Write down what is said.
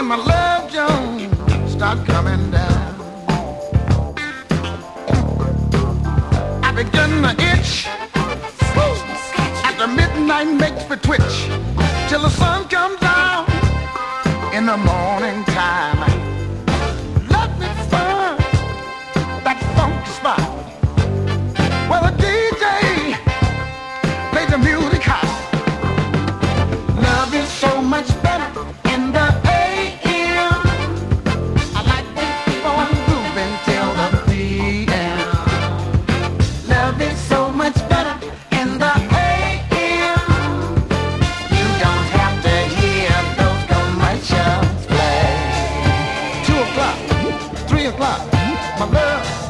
when my love Jones start coming down. I begin to itch. After midnight makes me twitch till the sun comes out in the morning time. Let me find that funky spot where the DJ plays the music hot. Love is so much better in the AM. I like to keep on moving till the PM. Love is so much better in the AM. You don't have to hear those commercials play. 2 o'clock, 3 o'clock, my love.